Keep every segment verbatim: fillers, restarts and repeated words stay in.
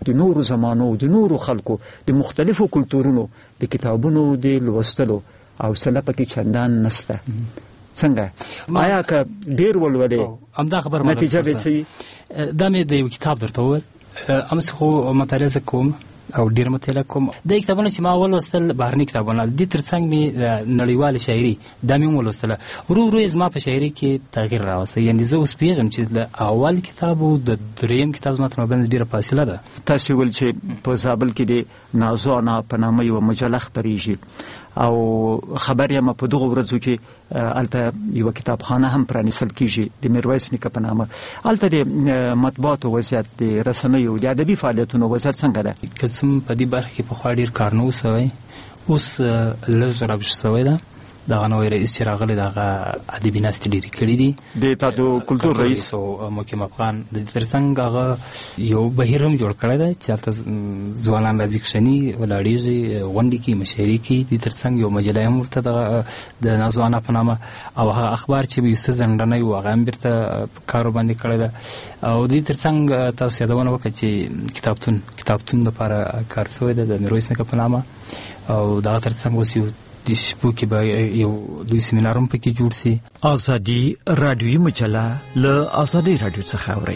د نورو زمانو د نورو خلکو د مختلفو کلتورونو د کتابونو د لوستلو او سله پکې چندان نسته. څنګه آیا که ډیر ولولې همدا خبر نتیجه به څه؟ دا مې د یو کتاب درته وویل، امس خو مطالعه کوم او ډیر مطالعه کوم. د کتابونه چې ما ولوستل بهرني کتابونه دي، ترڅنګ مې نړیواله شاعري دا مې ولوستله. ورو ورو زما په شاعري کې تغییر راوستی، یعنی زه اوس پوهېږم چې د اول کتاب او د دریم کتاب زما تر مابین ډېره فاصله ده. تاسې ویل چې په زابل کې د نازو انا په نامه یوه مجله خپرېږي او خبر یم په دغو ورځو کې هلته یوه کتابخانه هم پرانیستل کېږي د میرویس نیکه په نامه. هلته د مطبوعاتو وضعیت، د رسنیو، د ادبي فعالیتونو وضعیت څنګه ده؟ که څوم په دې برخه کې پخوا ډېر کار نه و سوی، اوس لږ راویښ سوی ده. دغه نوی رئیس چې راغلی دغه ادبي ناستې ډېرې کړي دي، د تاسو کلتور رئیس او مقیم افغان د دې ترڅنګ هغه یو بهیر هم جوړ کړی دی چې هلته ځوانان راځي کښېني، ولاړېږي، غونډې کوي، مشاعرې کوي. د دې ترڅنګ یو مجله هم ورته دغه د نازو انا په نامه او هغه اخبار چې یوسف زندنی و هغه هم بیرته کار باندې کړی ده. او د دې ترڅنګ تاسو یادونه وکړه چې کتابتون کتابتون لپاره کار شوی ده د میرویس نیکه په نامه، او دغه ترڅنګ اوس یو د شپو کې به یو لوی سیمینار هم پکې جوړ سي. ازادي رادیوي مجله له ازادي رادیو څخه اورئ.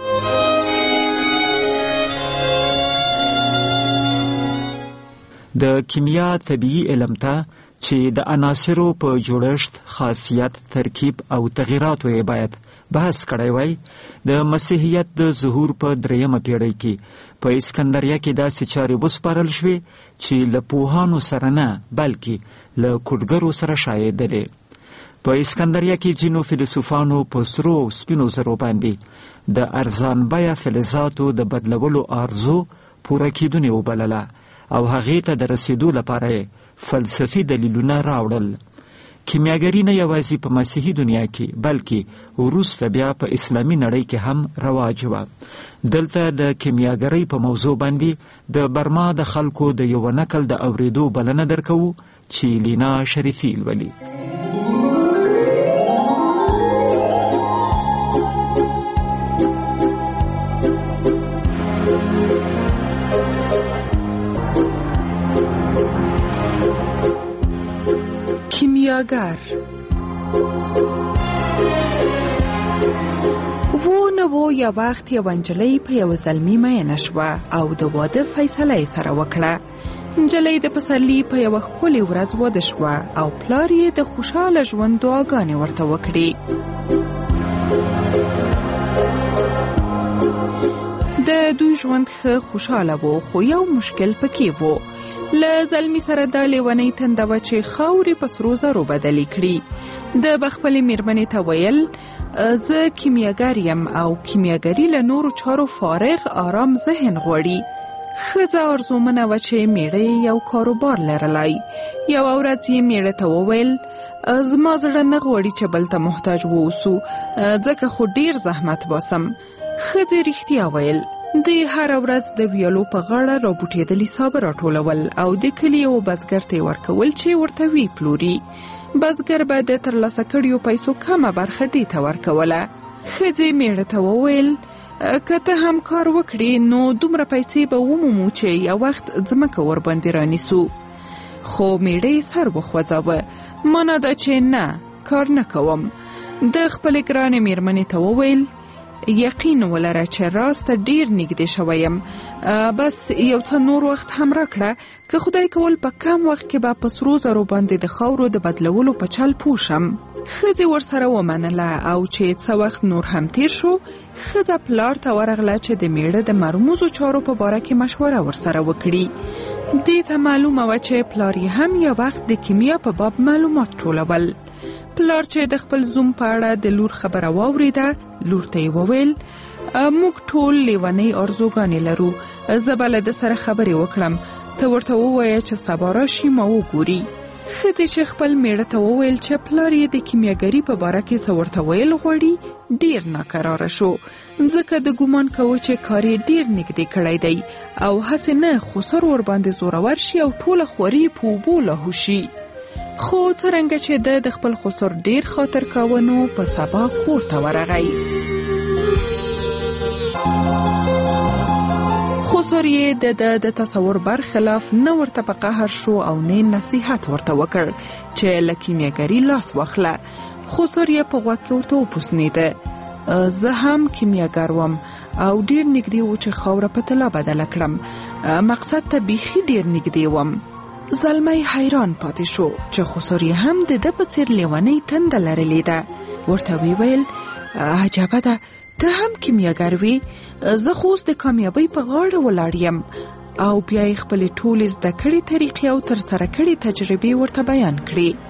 د کیمیا طبیعي علم ته چې د عناصرو په جوړښت، خاصیت، ترکیب او تغییراتو یې باید بحث کړی وای، د مسیحیت د ظهور په دریمه پیړۍ کې په اسکندریه کې داسې چارې وسپارل شوې چې له پوهانو سره نه بلکې له کوډګرو سره شایېدلې. په اسکندریه کې ځینو فیلسوفانو په سرو او سپینو زرو باندې د ارزان بیه فلزاتو د بدلولو آرزو پوره کېدونې وبلله او هغې ته د رسېدو لپاره فلسفي دلیلونه راوړل. کیمیاګري نه یوازې په مسیحي دنیا کې بلکې وروسته بیا په اسلامي نړۍ کې هم رواج وه. دلته د کیمیاګرۍ په موضوع باندې د برما د خلکو د یو نکل د اورېدو بلنه درکوو چې لینا شریفي لولي. کیمیاگر و نو یا وخت یو نجلۍ په یو زلمي مینه شوه او د واده فیصله یې سره وکړه. نجلۍ د پسرلي په یوه ښکلې ورځ واده شوه او پلار یې د خوشحاله ژوند دعاګانې ورته وکړې. د دوی ژوند ښه خوشحاله و، خو یو مشکل پکې و. له زلمي سره دا لیونۍ تنده وه چې خاورې په سرو زرو بدلې کړي. د به خپلې مېرمنې ته ویل زه کیمیاګر یم او کیمیاګري له نورو چارو فارغ آرام ذهن غواړي. ښځه ارزومنه وه چې میړه یو کاروبار لرلی. یوه ورځ یې میړه ته وویل زما زړه نه غواړي چې بل ته محتاج واوسو، ځکه خو ډیر زحمت باسم. ښځې رښتیا ویل. دوی هره ورځ د ویالو په غاړه رابوټېدلي سابه راټولول او د کلي یو بزګر ته یې ورکول چې ورته وی پلوري. بزګر به د ترلاسه کړیو پیسو کمه برخه دې ته ورکوله. ښځې میړه ته وویل که ته هم کار وکړې نو دومره پیسې به ومومو چې یو وخت ځمکه ورباندې رانیسو. خو میړه یې سر وخوځاوه. مانا ده چې نه، کار نه کوم. د خپلې ګرانې میرمنې ته وویل یقین ولره چې راسته ډیر نږدې شویم، بس یو څه نور وخت هم راکړه که خدای کول په کم وخت کې به په سرو زرو باندې د خاورو د بدلولو په چل پوه شم. ښځې ورسره ومنله او چې څه وخت نور هم تیر شو، ښځه پلار ته ورغله چې د میړه د مرموزو چارو په باره کې مشوره ورسره وکړي. دې ته معلومه وه چې پلار یې هم یو وخت د کیمیا په باب معلومات ټولول. پلار چې د خپل زوم په اړه د لور خبره واورېده، لور ته یې وویل موږ ټول لیونۍ ارزوګانې لرو، زه به له ده سره خبرې وکړم، ته ورته ووایه چې سبا راشي ما وګوري. ښځې چې خپل میړه ته وویل چې پلار یې د کیمیاګري په باره کې څه ورته ویل غواړي، ډیر ناکراره شو، ځکه د ګومان کوو چې کار یې ډیر نږدې کړی دی او هسې نه خسر ورباندې زورور شي او ټوله خوري په اوبو لاهو شي. خو څرنګه چې د د خپل خسر ډیر خاطر کاوه نو په سبا کور ته ورغی. خسر یې د د تصور برخلاف نه ورته په قهر شو او نه نصیحت ورته وکړ چې له کیمیاګري لاس واخله. خسر یې په غوږ کې ورته وپوسنیده. زه هم کیمیاګر وم او ډیر نږدې و چې خاوره په طلا بدله کړم. مقصد ته بیخي ډیر نږدې وم. زلمی حیران پاتې شو چې خسر یې هم د ده په څیر لیونۍ تنده لرلې ده. ورته وی ویل عجبه ده، ته هم کیمیاګر وی، زه خو اوس د کامیابۍ په غاړه ولاړ یم. او بیا یې خپلې ټولې زده کړې طریقې او ترسره کړې تجربې ورته بیان کړې.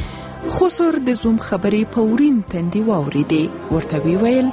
خسر د زوم خبرې په ورین تندي واورېدې. ورته وی ویل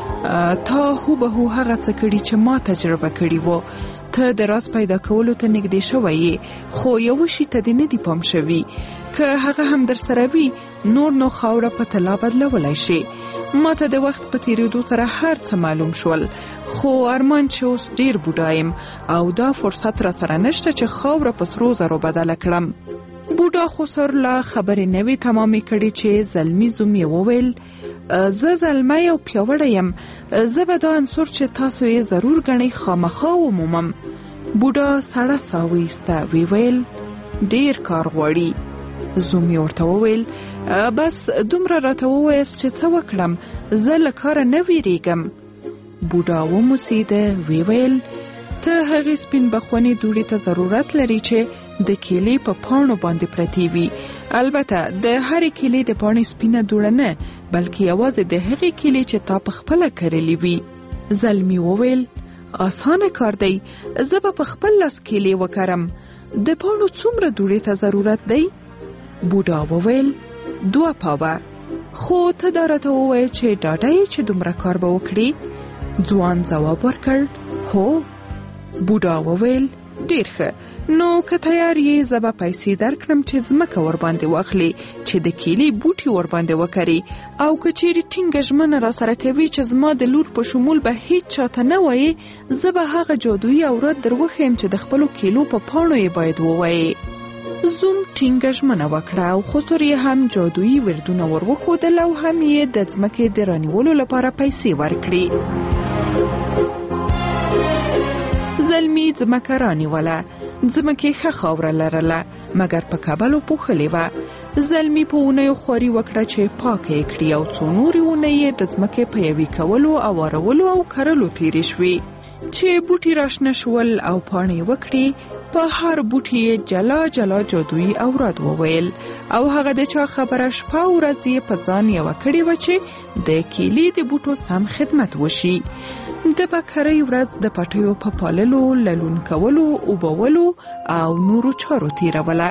تا هوبهو هغه څه کړي چې ما تجربه کړي وو. ته د راز پیدا کولو ته نږدې شوی یې، خو یو شي ته دې نه دی پام شوي. که هغه هم در سره وي نور نو خاوره په طلا بدلولی شي. ما ته د وخت په تیریدو سره هر څه معلوم شول، خو ارمان چې اوس ډیر بوډا یم او دا فرصت را سره نشته چې خاوره په سرو زرو بدله کړم. بوډا خسر لا خبرې نوې تمامې کړې چې زلمی زوم یې وویل زه زلمی او پیاوړی یم، زه به دا عنصر چې تاسو یې ضرور ګڼئ خامخا ومومم. بوډا سړه ساه وایسته. وی ویل ډیر کار غواړي. زوم یې ورته وویل بس دومره راته ووایاست چې څه وکړم، زه له کاره نه ویریږم. بوډا وموسېده. وی ویل ته هغې سپین بخونې دوړې ته ضرورت لري چې د کیلې په پاڼو باندې پرتې وي. البته د هرې کیلې د پاڼې سپینه دوړه نه، بلکې یوازې د هغې کیلې چې تا په خپله کرلې وي. زلمی وویل آسانه کار دی، زه به په خپل لاس کیلې وکرم. د پاڼو څومره دوړې ته ضرورت دی؟ بوډا وویل دوه پاوه. خو ته دا راته ووایه چې ډاډه یې چې دومره کار به وکړي؟ ځوان ځواب ورکړ هو. بوډا وویل ډیر ښه، نو که تیار یې زه به پیسې درکړم چې ځمکه ورباندې واخلي چې د کیلې بوټي ورباندې وکري، او که چیرې ټینګه ژمنه را سره کوي چې زما د لور په شمول به هیڅ چاته نه وایي، زه به هغه جادویي اوراد در وښیم چې د خپلو کیلو په پاڼو یې باید ووایي. زوم ټینګه ژمنه وکړه او خسر یې هم جادویي وردونه ور وښودل او هم یې د ځمکې د رانیولو لپاره پیسې ورکړي. زلمی ځمکه رانیوله. ځمکې ښه خاوره لرله مګر په کبلو پوښلې وه. زلمی په اونیو خواري وکړه چې پاکه یې کړي او څو نورې اونۍ یې د ځمکې په یوې کولو، اوارولو او کرلو تیرې شوې. چې بوټي راشنه شول او پاڼې وکړي، په هر بوټي یې جلا جلا جادویي اوراد وویل او هغه د چا خبره شپه او ورځ یې په ځان یوه کړې وه چې د کیلې د بوټو سم خدمت وشي. د بکرۍ ورځ د پټیو په پاللو، للون کولو، اوبولو او نورو چارو تیروله.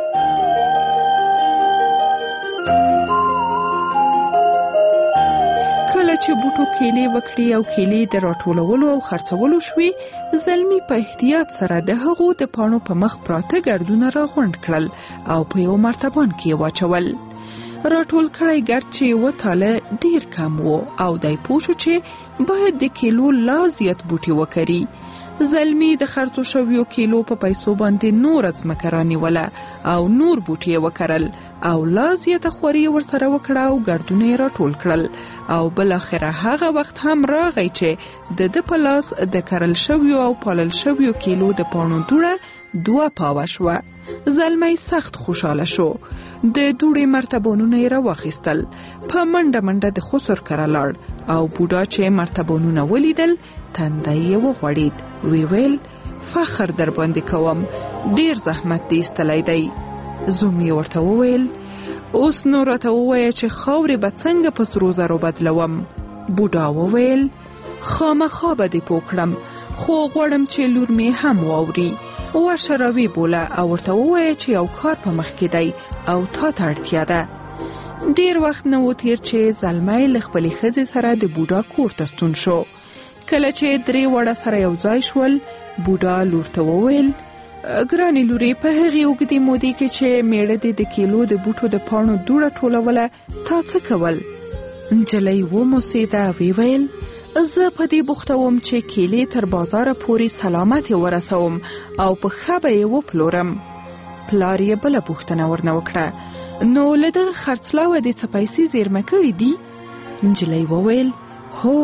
کله چې بوټو کیلې وکړي او کیلې د راټولولو او خرڅولو شوي، زلمی په احتیاط سره د هغو د پاڼو په مخ پراته ګردونه را غونډ کړل او په یو مرتبان کې واچول. راټول کړی ګرد چې وتاله ډیر کم وو او دای پوه شو چې باید د کیلو لا زیات بوټي وکري. زلمی د خرڅو شویو کیلو په پیسو باندې نور ځمکه رانیوله او نور بوټي وکرل او لا زیاته خواري ورسره وکړه او ګردونه یې راټول کړل او بالاخره هغه وخت هم راغی چې د ده په لاس د کرل شویو او پالل شویو کیلو د پاڼو دوړه دوه پاوه شوه. زلمی سخت خوشاله شو. د دوړې مرتبانونه یې راواخیستل. په منډه منډه د خسر کره لاړ او بوډا چې مرتبانونه ولیدل تنده یې وغوړید. وی ویل فخر در باندې کوم، ډیر زحمت دې ایستلی دی. زوم یې ورته وویل اوس نو راته ووایه چې خاورې به څنګه په سرو زرو بدلوم. بوډا وویل خامخا به دې پوه کړم، خو غواړم چې لور مې هم واوري. ورشه راوی بوله او ورته ووایه چې یو کار په مخ کې دی او تا ته اړتیا ده. ډیر وخت نه و تیر چې زلمی له خپلې ښځې سره د بوډا کور ته ستون شو. کله چې درې واړه سره یو ځای شول، بوډا لور ته وویل ګرانې لورې، په هغې اوږدې مودې کې چې میړه دې د کیلو د بوټو د پاڼو دوړه ټولوله، تا څه کول؟ نجلۍ وموسېده. وی ویل زه په دې بوخته وم چې کیلې تر بازاره پورې سلامت ورسوم او په ښه به یې وپلورم. پلار یې بله پوښتنه ورنه وکړه، نو له دغه خرڅلاوه دې څه پیسې زیرمه کړي دي؟ نجلۍ وویل هو،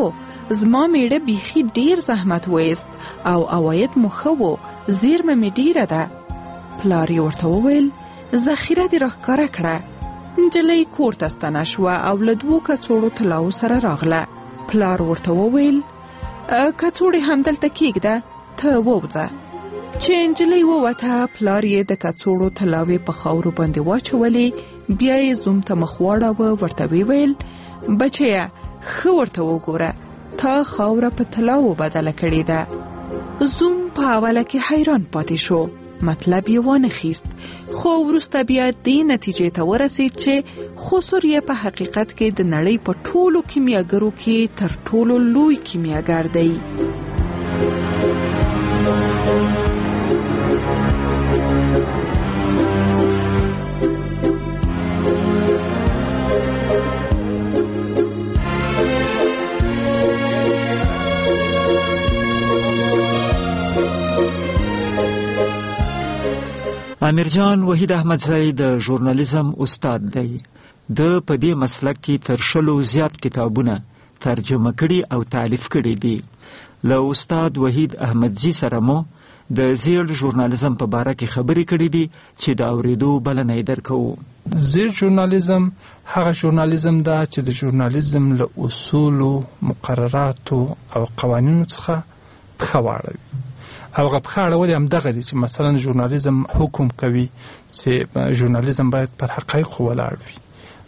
زما میړه بیخي ډیر زحمت وایست او عواید مو ښه و، زیرمه مې ډیره ده. پلار یې ورته وویل ذخیره دې راښکاره کړه. نجلۍ کور ته ستنه شوه او له دوو کڅوړو طلاوو سره راغله. پلار ورته وویل کڅوړې همدلته کېږده، ته ووځه. چې نجلۍ ووته، پلار یې د کڅوړو طلاوې په خاورو باندې واچولې. بیا یې زوم ته مخ واړاوه، ورته ویې ویل بچیه ښه ورته وګوره، تا خاوره په طلاوو بدله کړې ده. زوم په اوله کې حیران پاتې شو، مطلب یې وانه خیست، خو وروسته بیا دې نتیجې ته ورسید چې خسر یې په حقیقت کې د نړۍ په ټولو کیمیاګرو کې تر ټولو لوی کیمیاګر دی. امیرجان وحید احمدزی د ژورنالیزم استاد دی. د په دې مسلک کې تر شلو زیات کتابونه ترجمه کړي او تالیف کړي دي. له استاد وحید احمدزی سره مو د زیړ ژورنالیزم په باره کې خبرې کړي دي چې د اورېدو بلنه یې درکوو. زیړ ژورنالیزم هغه ژورنالیزم ده چې د ژورنالیزم له اصولو، مقرراتو او قوانینو څخه پښه واړوي. او هغه پښه اړول هم دغه دي چې مثلا ژورنالیزم حکم کوي چې ژورنالیزم باید پر حقایقو ولاړ وي،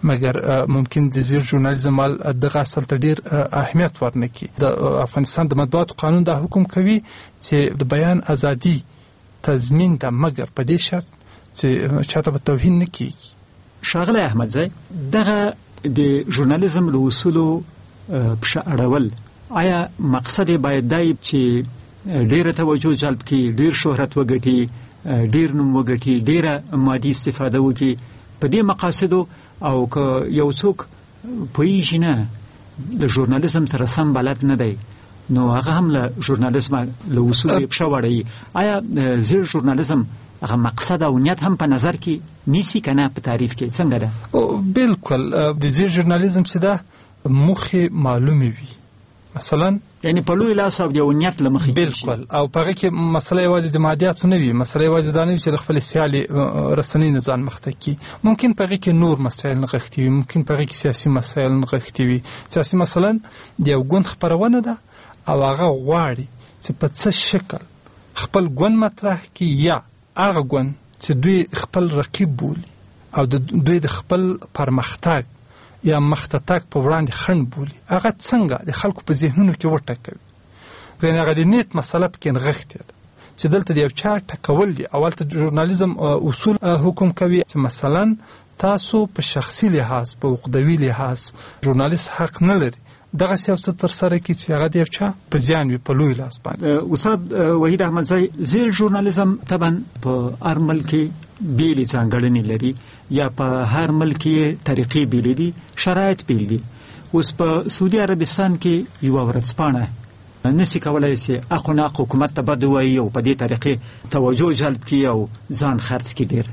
مګر ممکن د زیړ ژورنالیزم دغه اصل ته ډیر اهمیت ورنکړي. د افغانستان د مطبوعاتو قانون دا حکم کوي چې د بیان ازادي تضمین ده، مګر په دې شرط چې چاته به توهین نه کیږي. ښاغلی احمدزی، دغه د ژورنالیزم له اصولو پښه اړول آیا مقصد باید دی چې ډیره توجه جلب کړي، ډیر شهرت وګټي، ډیر نوم وګټي، ډیره مادي استفاده وکړي؟ په دې مقاصدو او که یو څوک پوهیږي نه د ژورنالیزم سره سم بلد نه دی، نو هغه هم له ژورنالیزم له اصولو پښه وړوي. آیا زیړ ژورنالیزم هغه مقصد او نیت هم په نظر کې نیسي که نه؟ په تعریف کې څنګه ده؟ بالکل د زیړ ژورنالیزم چې ده موخې معلومې وي، مثلا یعنی په لوی لاس او د نیت له مخې. بالکل. او په هغه کې مسله یوازې د مادیاتو نه وي، مسله یوازې دا نه وي چې د خپل سیالي رسنۍ نه ځان مخته کړي. ممکن په هغه کې نور مسایل نغښتي وي، ممکن په هغه کې سیاسي مسایل نغښتي وي. سیاسي مثلا د یو ګوند خپرونه ده او هغه غواړي چې په څه شکل خپل ګوند مطرح کړي، یا هغه ګوند چې دوی خپل رقیب بولي او د دوی د خپل پرمختګ یا مخته تک په وړاندې خنډ بولي، هغه څنګه د خلکو په ذهنونو کې وټکوي. یعنې هغه د نیت مسله پکې نغښتې ده چې دلته د یو چا ټکول دي. اول ته ژورنالیزم اصول حکم کوي چې مثلا تاسو په شخصي لحاظ، په عقدوي لحاظ ژورنالیست حق نه لري دغسې یو څه ترسره کړي چې هغه د یو چا په زیان وي، په لوی لاس باندې. استاد وحید احمدزی، زیړ ژورنالیزم طبعا په هر ملک کې بیلې ځانګړنې لري، یا په هر ملک کې طریقې بیلې دي، شرایط بیل دي. اوس په سعودي عربستان کې یوه ورځپاڼه نسی کولای چې اخو ناق حکومت ته بد ووایي او په دې طریقې توجه جلب کړي او ځان خرڅ کړي ډېر،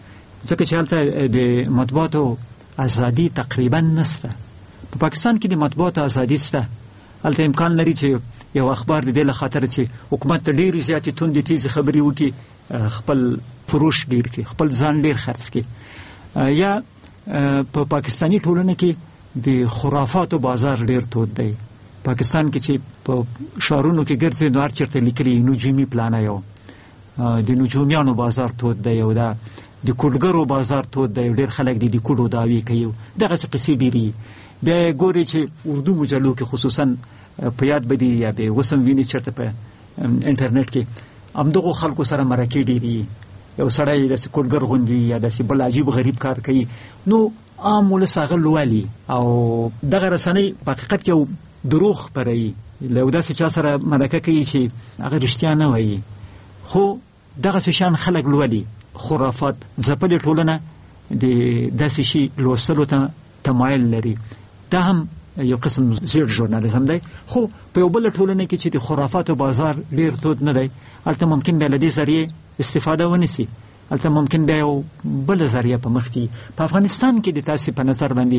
ځکه چې هلته د مطبوعاتو ازادي تقریبا نشته. په پاکستان کې د مطبوعاتو ازادي شته، هلته امکان لري چې یو اخبار د دې له خاطر چې حکومت ته ډېرې زیاتې توندې تیزې خبرې وکړي، خپل فروش ډیر کړي، خپل ځان ډیر خرڅ کړي. یا په پاکستانی ټولنه کې د خرافاتو بازار ډیر تود دی. پاکستان کې چې په شهرونو کې ګرځي نو هر چېرته لیکلي نجومي پلانه یو د نجومیانو بازار تود دی، او دا د کوډګرو بازار تود دی، ډیر خلک د دې کوډو دعوې کوي. دغسې قصې ډېرې. بیا ګوري چې اردو مجلو کې خصوصا په یاد به دي یا به اوس هم ویني چېرته په انټرنیټ کې همدغو خلکو سره مرکې ډېرې، یو سړی داسې کوډګر غوندي یا داسې بل عجیب غریب کار کوي، نو عام ولس هغه لولي او دغه رسنۍ په حقیقت کې یو دروغ خپروي، له یو داسې چا سره مرکه کوي چې هغه رښتیا نه وایي، خو دغسې شان خلک لولي. خرافات ځپلې ټولنه د داسې شي لوستلو ته تمایل لري. دا هم یو قسم زیړ ژورنالیزم دی، خو په یو بل ټولنه کې چې د خرافاتو بازار ډیر تود نه دی، هلته ممکن بیا له دې ذریعې استفاده ونیسي، هلته ممکن بیا یو بله ذریعه په مخ کې. په افغانستان کې د تاسې په نظر باندې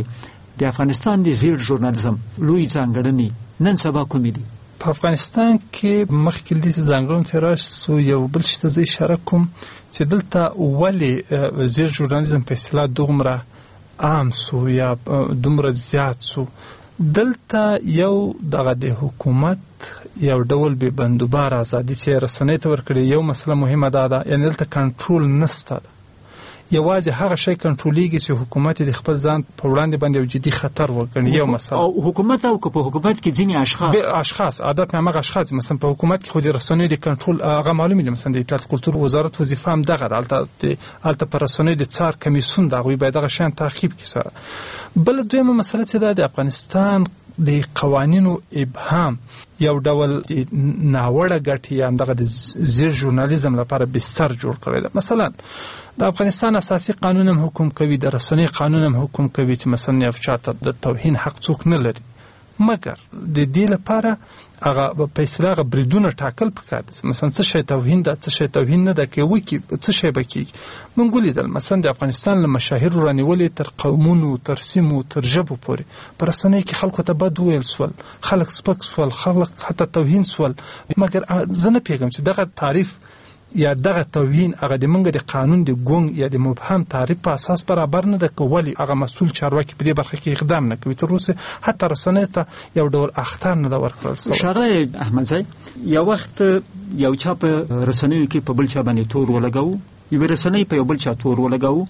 د افغانستان د زیر ژورنالیزم لوی ځانګړنې نن سبا کومې دي؟ په افغانستان کې مخکې د ځانګړنو ته راشو یو بل شته زه اشاره کوم چې دلته ولې زیر ژورنالیزم په اصطلاح دومره عام سو یا دومره زیات سو. دلته یو دغه د حکومت یو ډول به بندوبار ازادي چې رسنۍ ته ورکړي یو مسله مهمه ده ده یعنی دلته کنټرول نشته، یوازې هغه شی کنټرولیږي چې حکومت د خپل ځان په وړاندې باندې یو جدي خطر وګڼي. یو مسله او حکومت او په حکومت کې ځینې اشخاص اشخاص عادت نه هغه اشخاص مثلا په حکومت کې خو د رسنۍ د کنټرول هغه معلومه دي، مثلا د اطلاعات کلتور وزارت وظیفه هم دغه الته الته پر رسنۍ د څار کمیسیون دغه باید دغه شان تعقیب کړي سره. بل دویمه مسله چې د افغانستان د قوانینو ابهام یو ډول ناوړه ګټې یا دغه د زیر ژورنالیزم لپاره بستر جوړ کړی ده. مثلا د افغانستان اساسي قانون هم حکم کوي، د رسنۍ قانون هم حکم کوي چې مثلا یو چاته د توهین حق څوک نه لري، مګر د دې لپاره هغه په اصطلاح بریدونه ټاکل پکار دي. مثلا څه شی توهین ده، څه شی توهین نه ده، کې وکی څه شی بکی مونږ لیدل مثلا د افغانستان له مشاهیر رانیولې تر قومونو تر سیمو تر ژبو پورې پر رسنۍ کې خلکو ته بد ویل سول، خلک سپک سول، خلک حتی توهین سول، مګر زه نه پیږم چې دغه تعریف یا دغه توهین هغه د منګه د قانون د ګونګ یا د مبهم تعریف په اساس برابر نه ده، کولی هغه مسول چارواکي په دې برخه کې اقدام نه کوي. تر اوسه حتی رسنۍ ته یو ډول اختار نه ورکړل شوی. ښاغلی احمدزی، یو وخت یو چا په رسنیو کې په بل چا باندې تور ولګاوه، یو رسنۍ په یو بل چا تور ولګاوه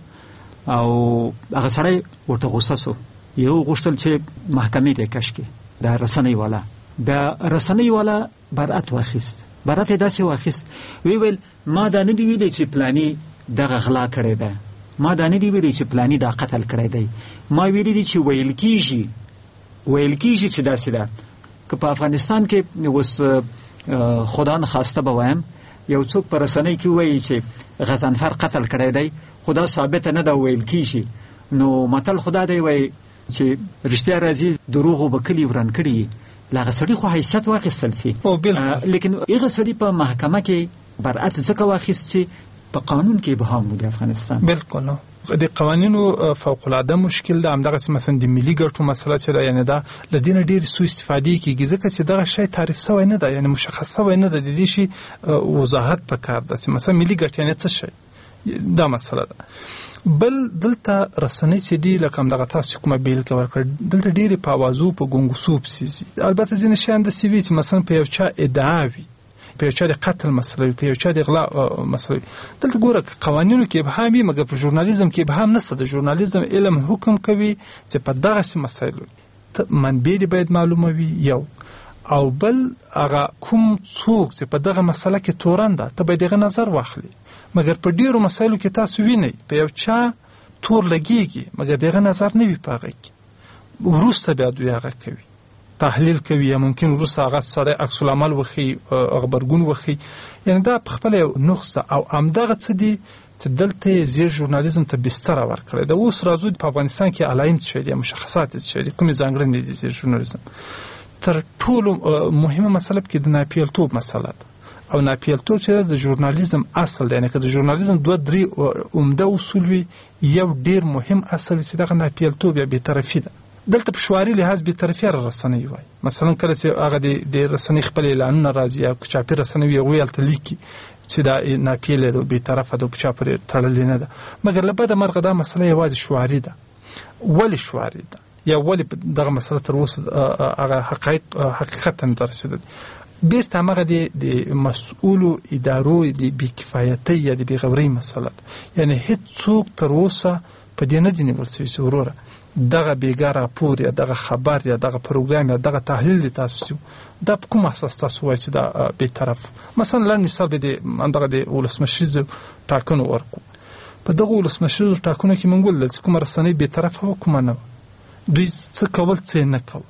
او هغه سړی ورته غوسه سو، یو غوښتل چې محکمې ته کش کړي دا رسنۍ والا. دا رسنۍ والا برأت واخیست، برأت یې داسې واخیست، وی ویل ما دا نه دی ویلی چې پلانی دغه غلا کړی ده، ما دا نه دی ویلی چې پلانی دا قتل کړی دی، ما ویلی دی چې ویل کیږي ویل کیږي چې داسې ده. که په افغانستان کې اوس خدا نخواسته به وایم یو څوک په رسنۍ کې وایي چې غضنفر قتل کړی دی، خدا ثابت نه ده ویل کیږي، نو متل خدا دی وایي چې رښتیا راځي دروغ به کلی وران کړي، لاغه سړي خو حیثیت واخیستل سي. لیکن هغه سړي په محکمه کې برأت ځکه واخیست چې په قانون کې ابهام و د افغانستان. بالکل د قوانینو فوق العاده مشکل ده، همدغه مثلا د ملي ګټو مسله چې ده، یعنی دا لدین ډیر سوء استفاده کیږي ځکه چې دغه شی تعریف شوی نه ده، یعنی مشخص شوی نه ده، د دې شی وضاحت پکار ده چې مثلا ملي ګټ یعنی څه شی، دا مسله ده. بل دلته رسنۍ چې دی لکه دغه تاسو کومه بیل کې ورکړ دلته ډیره په اوازو په ګونګسو پسې، البته ځینې شیان د سیوی چې مثلا په یو چا ادعا وي، په یو چا د قتل مسله، په یو چا د غلا مسله، دلته ګوره قوانینو کې ابهام وي، مګر په ژورنالیزم کې ابهام نشته. د ژورنالیزم علم حکم کوي چې په دغه مسایلو منبع دی باید معلومه وي یو، او بل هغه کوم څوک چې په دغه مسله کې تورن ده ته باید دغه نظر واخلي. مګر په ډیرو مسایلو کې تاسو وینئ په یو چا تور لګیږي مګر دغه نظر نه وي په هغه کې، وروسته بیا دوی هغه کوي تحلیل کوي، یا ممکن وروسته هغه سره عکس العمل وخی خبرګون وخی، یعنی دا په خپل نقصه او همدغه څه دي چې دلته زیر ژورنالیزم ته بستر ورکړی ده. اوس راځو په افغانستان کې علایم څه دي، مشخصات څه دي، کومې ځانګړنې دي زیر ژورنالیزم. تر ټولو مهمه مسله کې د ناپیلتوب مسله ده، او ناپیلتوب چې د ژورنالیزم اصل دی، یعنی که د ژورنالیزم دوه درې عمده اصول وي، یو ډیر مهم اصل چې دغه ناپیلتوب یا بی‌طرفي ده. دلته په شعاري لحاظ بی‌طرفي رسنۍ وایي، مثلا کله چې هغه د رسنۍ خپل اعلانونه راځي یا چاپي رسنۍ هغوی هلته لیکي چې دا ناپیله ده، بی‌طرفه ده، په چا پورې تړلې نه ده، مګر له بده مرغه دا مسله یوازې شعاري ده. ولې شعاري ده یا ولې دغه مسله تر اوسه هغه حقایق حقیقت نه رسېدل؟ بیرته همغه د مسؤولو ادارو د بی‌کفایتۍ یا د بېغورۍ مسله ده، یعنی هیڅ څوک تر اوسه په دې نه دي نیول سوي چې وروره دغه بیګا راپور یا دغه خبر یا دغه پروګرام یا دغه تحلیل تاسو سیو دا په کوم اساس تاسو وایي چې دا بی‌طرف. مثلا لن مثال به د دغه د ولسمشریزو ټاکنو ورکو، په دغه ولسمشریزو ټاکنو کې مونږ ولل چې کومه رسنۍ بی‌طرفه و کومه نه، دوی څه کول څه نه کول.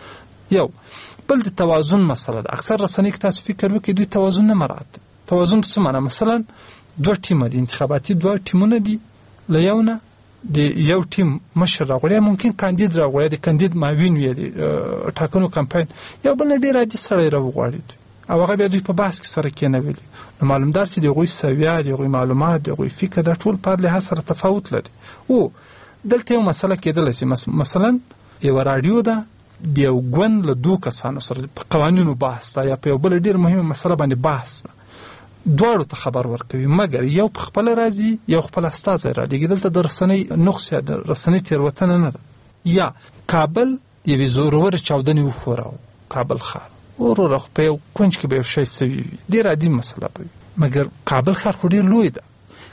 یو بل د توازن مسله ده، اکثر رسنۍ کې تاسو فکر وکړئ دوی توازن نه مراعات. توازن څه معنی؟ مثلا دوه ټیمه دي انتخاباتي، دوه ټیمونه دي، له یو نه د یو ټیم مشر راغلی، ممکن کاندید راغلی، د کاندید معاون وي د ټاکنو کمپاین، یو بل نه ډېر عادي سړی راوغواړي او هغه بیا دوی په بحث کې سره کېنولي، نو معلومدار چې د هغوی سویه، د هغوی معلومات، د هغوی فکر دا ټول په هر لحاظ سره تفاوت لري. او دلته یو مسله کېدلی شي، مثلا یو رادیو ده د یو ګوند له دوه کسانو سره په قوانینو بحث ده یا په یو بل ډېر مهمه مسله باندې بحث ده، دواړو ته خبر ورکوي، مګر یو په خپل راځي یو خپل استازی رالیږي. دلته د رسنۍ نقص یا د رسنۍ تېروتنه نه ده. یا کابل یوې زورورې چاودنې وښوراوه، کابل ښار وروره خو په یو کونج کې به یو شی سوي وي، ډېر عادي مسله به وي، مګر کابل ښار خو ډېر لوی ده.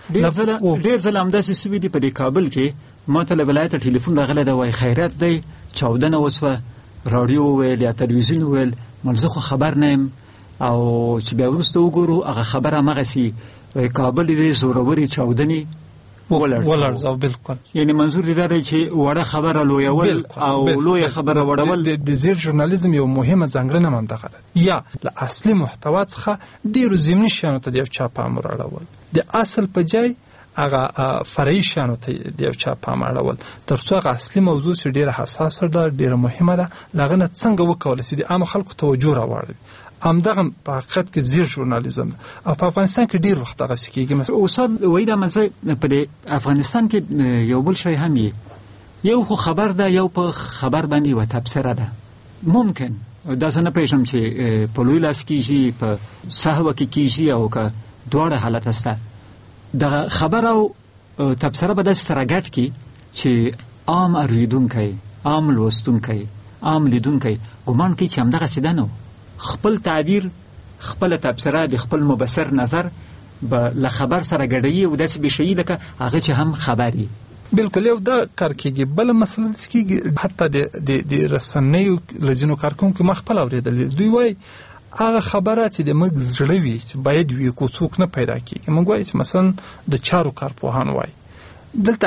ډېر ځله همداسې سوي دي په دې کابل کې. ما ته له ولایته ټلیفون راغلی دی، وایي خیرات دی چاودنه وسوه، راډیو وویل یا تلویزیون وویل، مل زه خو خبر نه یم. او چې بیا وروسته وګورو هغه خبره همغسې کابل یوې زورورې چاودنې ولړزاو. بالکل، یعنی منظور دی دا دی چې وړه خبره لویول او لویه خبره وړول. د زیر ژورنالیزم یو مهمه ځانګړنه هم دغه ده، یا له اصلي محتوا څخه ډېرو ضمني شیانو ته د یو چا پام راړول، د اصل په جای هغه فرعي شیانو ته د یو چا پام اړول، تر څو هغه اصلي موضوع چې ډېره حساسه ده، ډېره مهمه ده، له هغه نه څنګه وکولی شي د عامو خلکو توجه راواړوي. همدغه په حقیقت کې زیر ژورنالیزم ده، او په افغانستان کې ډېر وخت دغسې کېږي. استاد وایي دا منځه په افغانستان کې یو بل شی هم یې، یو خو خبر ده، یو په خبر باندې یوه تبصره ده. ممکن دا زه نه پوهېږم چې په لوی لاس کېږي، په سهوه کې کېږي، او که دواړه حالت هسته. دغه خبر او تبصره به داسې سره ګډ کړي چې عام اورېدونکی، عام لوستونکی، عام لیدونکی ګمان کوي چې همدغسې ده نه، خپل تعبیر، خپل تبصره د خپل مبصر نظر به له خبر سره ګډوي او داسې به شي لکه هغه چې هم خبر وي. بالکل یو دا کار کېږي. بله مسله داسې کېږي، حتی د د رسنیو له ځینو کارکوونکو ما خپل اورېدلې، دوی وایي هغه خبره چې د موږ زړه وي چې باید وي، کو څوک نه پیدا کېږي. موږ وایو چې مثلا د چارو کارپوهان وایي، دلته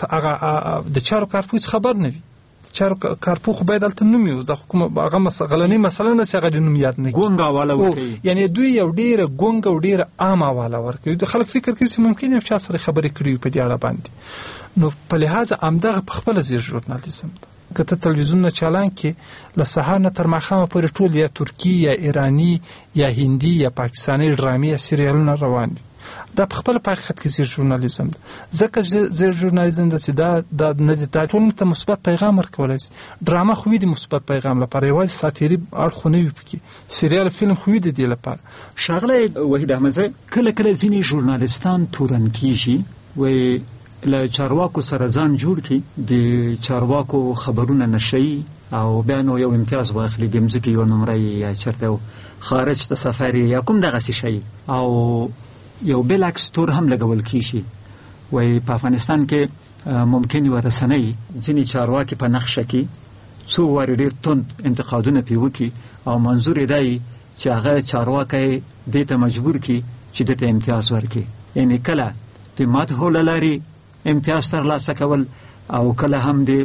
هغه د چارو کارپوه خبر نه وي، چارو کارپوه خو باید دلته نوم وي، دا خو هغه غلنۍ مسله نه چې هغه د نوم یاد نه کړي، ګونګ حواله ورکوي. یعنې دوی یو ډېره ګونګ او ډېره عام حواله ورکوي. د خلک فکر کوي چې ممکن یو چا سره خبرې کړي وي په دې اړه باندې. نو په لحاظ همدغه په خپله زیر ژورنالیزم ده. که ته تلویزیون نه چالان کې له سهار نه تر ماښامه پورې ټول یا ترکي یا ایراني یا هندي یا پاکستاني ډرامې یا سریالونه روان دي، دا په خپله په حقیقت کې زیر ژورنالیزم ده. ځکه زیر ژورنالیزم ده چې دا دا نه دي، دا ټولنې ته مثبت پیغام ورکولی شي. ډرامه خو وي د مثبت پیغام لپاره، یوازې ساتیري اړخ خو نه وي پکې، سریال فلم خو وي د دې لپاره. ښاغلی وحید احمدزی، کله کله ځینې ژورنالیستان تورن کېږي، وایي له چارواکو سره ځان جوړ کړي، د چارواکو خبرونه نشي، او بیا نو یو امتیاز واخلي، د مځکې یو نمره یا چېرته خارج ته سفر یا کوم دغسې شی، او یو بالعکس تور هم لګول کېږي. وایي په افغانستان کې ممکن یوه رسنۍ ځینې چارواکي په نقشه کې څو وارې ډېر تند انتقادونه پرې وکړي، او منظور یې دا وي چې هغه چارواکی دې ته مجبور کړي چې دې ته امتیاز ورکړي. یعنې کله د مدحو له لارې امتیاز ترلاسه کول، او کله هم د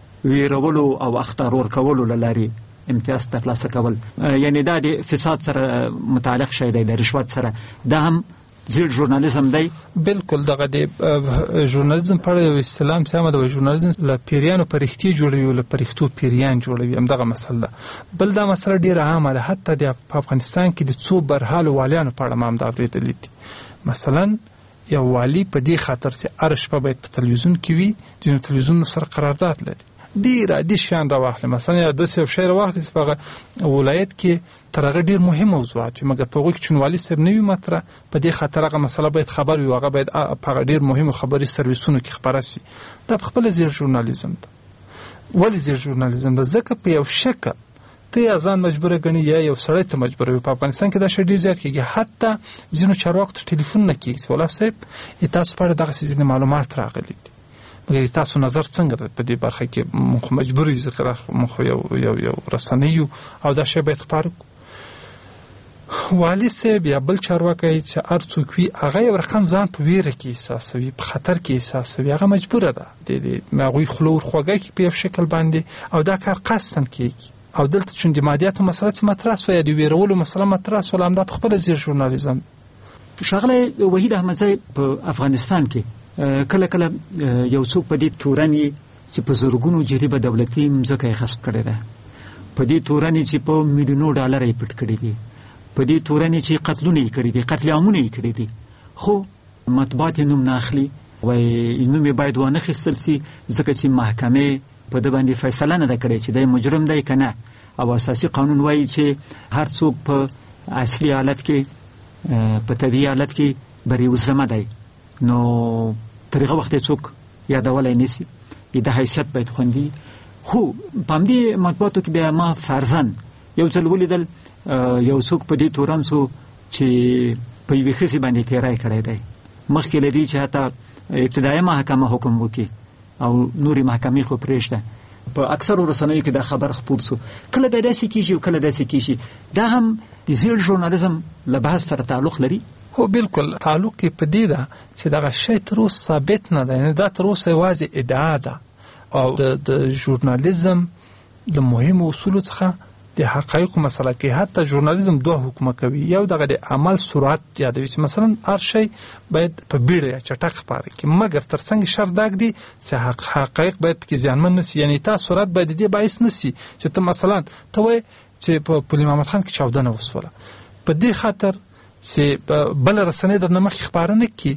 ویرولو او اخطار ورکولو له لارې امتیاز ترلاسه کول. یعنی دا د فساد سره متعلق شی دی، د رشوت سره. دا هم زیر ژورنالیزم دی. بالکل دغه د ژورنالیزم په اړه یو اصطلاح چې هم د ژورنالیزم له پیریانو پرښتې جوړوي او له پرښتو پیریان جوړوي، همدغه مسله. بل دا مسله ډېره عامه ده، حتی د افغانستان کې د څو برحالو والیانو په اړه ما هم دا اورېدلي دي. مثلا یو والی په دې خاطر چې هره شپه باید په تلویزیون کې وي، ځینو تلویزیونونو سره قرارداد لري، ډېر عادي شیان راواخلي. مثلا یا داسې یو شی راواخلي چې په هغه ولایت کې تر هغه ډېر مهم موضوعات وي، مګر په هغوی کې چونوالي صاحب نه وي مطرح، په دې خاطر هغه مسله باید خبر وي، هغه باید په هغه ډېر مهمو خبري سرویسونو کې خپره شي. دا په خپله زیر ژورنالیزم ده. ولې زیر ژورنالیزم ده؟ ځکه په یو شکل ته یا ځان مجبوره ګڼي یا یو سړی ته مجبوروي. په افغانستان کې دا شی ډېر زیات کېږي، حتی ځینو چارواکو ته ټلیفون نه کېږي چې والله صاحب تاسو په اړه دغسې ځینې معلومات راغلي دي، مګر تاسو نظر څنګه ده په دې برخه کې؟ موږ مجبور یو، ځکه موږ یو یو یو رسنۍ یو او دا شی باید خپاره کړو. والي صاحب یا بل چارواکی چې هر څوک وي، هغه یو رقم ځان په ویره کې احساسوي، په خطر کې احساسوي، هغه مجبوره ده د هغوی خوله ورخواږی کړي په یو شکل باندې، او دا کار قصداً کېږي. او دلته چون د مادیاتو مسله چې مطرح سوه یا د ویرولو مسله مطرح سوله، همدا په خپله زیر ژورنالیزم. ښاغلی وحید احمدزی، په افغانستان کې کله کله یو څوک په دې تورني چې په زرګونو جریبه دولتي مځکه یې غصب کړې ده، په دې تورني چې په میلیونو ډالر یې پټ کړي دي، په دې تورني چې قتلونه یې کړي دي، قتل عامونه یې کړي دي، خو مطبوعات یې نوم نه اخلي، وایي نوم یې باید وانخیستل سي ځکه چې محکمې په د باندې فیصله نه ده کړې چې د مجرم دی که نه. او اساسي قانون وایي چې هر څوک په اصلي حالت کې په طبیعي حالت کې بریوزمه دی، نو تر هغه وخته څوک یادولی نشي، د حیثیت باید خوندي. خو په همدې مطبوعاتو کې بیا ما فرضاً یو ځل ولیدل یو څوک په دې تورن څو چې په یوې ښځې باندې تیری کړی دی، مخکې له دې چې حتی ابتدایي محکمه حکم وکړي او نورې محکمې خو پرېږده. په اکثرو رسنیو کې دا خبر خپور شو، کله به داسې کېږي او کله داسې کېږي. دا هم د زیړ ژورنالیزم له بحث سره تعلق لري. هو بالکل تعلق یې په دې ده چې دغه شی تر اوسه ثابت نه ده، دا تر اوسه یوازې ادعا ده. او د ژورنالیزم د مهمو اصولو څخه د حقایقو مسله کې حتی ژورنالیزم دوه حکمه کوي. یو دغه د عمل سرعت یادوي چې مثلا هر شی باید په بیړه یا چټک خپاره کړي، مګر ترڅنګ شرط دا دی چې حقایق باید پکې زیانمن نشي. یعنی تا سرعت باید دې باعث نشي چې ته مثلا ته وایې چې په پل محمد خان کې چاودنه وسوله، په دې خاطر چې بل رسنۍ درنه مخکې خپاره نه کړي،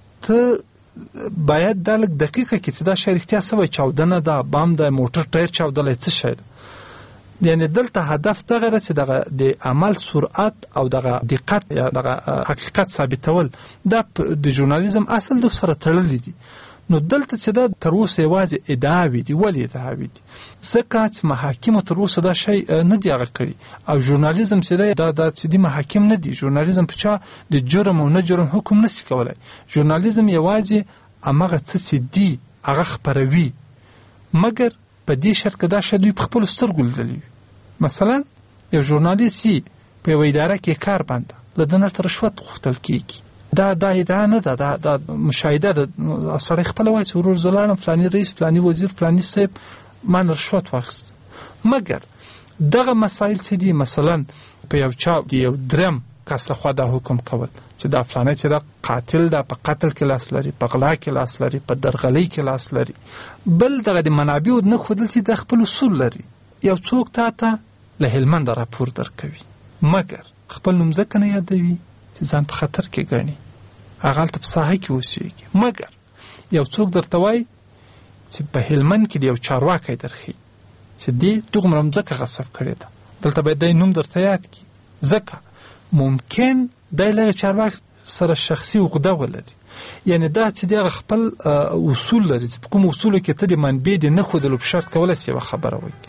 ته باید دا لږ دقیقه کړي چې دا شی رښتیا سوی چاودنه ده، بام ده، موټر ټایر چاودلی، څه شی ده. یعنی دلته هدف دغه ده چې دغه د عمل سرعت او دغه دقت یا دغه حقیقت ثابتول دا د ژورنالیزم اصل د سره تړلي دي. نو دلته چې دا تر اوسه یوازې ادعاوې دي. ولې ادعاوې دي؟ ځکه چې محاکمو تر اوسه دا شی نه دی هغه کړي، او ژورنالیزم چې دی دا دا چې دی محاکم نه دي. ژورنالیزم په چا د جرم او نه جرم حکم نشي کولای. ژورنالیزم یوازې همغه څه چې دي هغه خپروي، مګر په دې شرط کې دا شی دوی په خپلو سترګو لیدلی. مثلا یو ژورنالیست په یوه اداره کې کار بنده له ده نه رشوت غوښتل کېږي، دا دا ادعا نه ده، دا دا مشاهده ده. سړی خپله وایي چې ورور زه لاړم فلاني رئیس، فلاني وزیر، فلاني صاحب ما نه رشوت واخیست. مګر دغه مسایل چې دي مثلا په یو چا د یو دریم کس لخوا دا حکم کول چې دا فلانی چې دا قاتل ده، په قتل کې لاس لري، په غلا کې لاس لري، په درغلۍ کې لاس لري. بل دغه د منابعو نه ښودل چې د خپل اصول لري. یو څوک تا ته له هلمند راپور درکوي، مګر خپل نوم ځکه نه یادوي چې ځان په خطر کې ګڼي، هغه هلته په ساحه کې اوسېږي. مګر یو څوک درته وایي چې په هلمند کې د یو چارواکی درښي چې دې دومره مځکه غصب کړې ده، دلته باید دی نوم درته یاد کړي، ځکه ممکن دی له چارواکي سره شخصي عقده ولري. یعنی دا چې دی خپل اصول لري چې په کوم اصولو کې ته د منبع د نه ښودلو په شرط کولی شي یوه خبره وایي.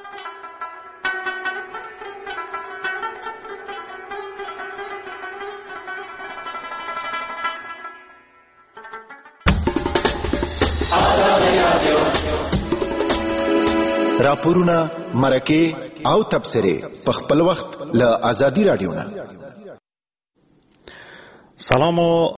راپورونه، مرکې او تبصرې په خپل وخت له آزادي رادیو نه. سلام